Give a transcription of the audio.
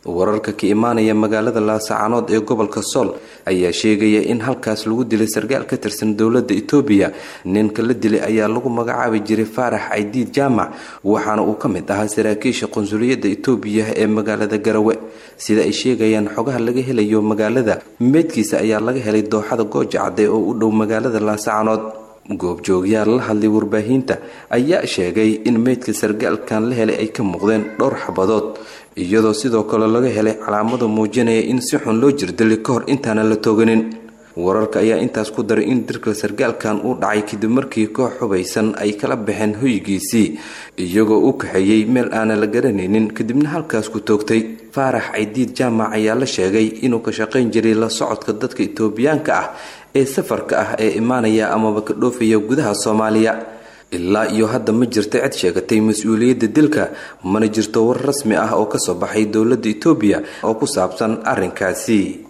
wararka ka imaanaya magaalada Laascaanood ee gobolka Sool ayaa sheegaya in halkaas lagu dilay sargaal ka tirsan dawladda Itoobiya. ninka la dilay ayaa lagu magacaabi jiray Faarax Aydiid Jaamac waxaana uu ka mid ahaa saraakiisha qunsuliyadda Itoobiya ee magaalada Garowe. sida ay sheegayaan xogaha laga helayo magaalada, meedkiisa ayaa laga helay dooxada Goojacde oo u dhow magaalada Laascaanood. goobjoogyaal la hadlay warbaahinta ayaa sheegay in meedka sargaalkan la helay ay ka muuqdeen dhowr xabadood, iyadoo sidoo kale laga helay calaamado muujinaya in si xun loo jirdilay ka hor intaan la tooganin. wararka ayaa intaas ku daray in dirka sargaalkan uu dhacay kadib markii koox xubaysan ay kala baxeen hoygiisii iyagoo u kaxeeyay meel aan la garanaynin kadibna halkaas ku toogtay. Faarax Aydiid Jaamac ayaa la sheegay inuu ka shaqayn jiray la socodka dadka Itoobiyaanka ah ee safarka ah ee imaanaya amaba ka dhoofaya gudaha Soomaaliya. ilaa iyo hadda ma jirto cid sheegatay mas'uuliyadda dilka, mana jirto war rasmi ah oo ka soo baxay dawladda Itoobiya oo ku saabsan arrinkaasi.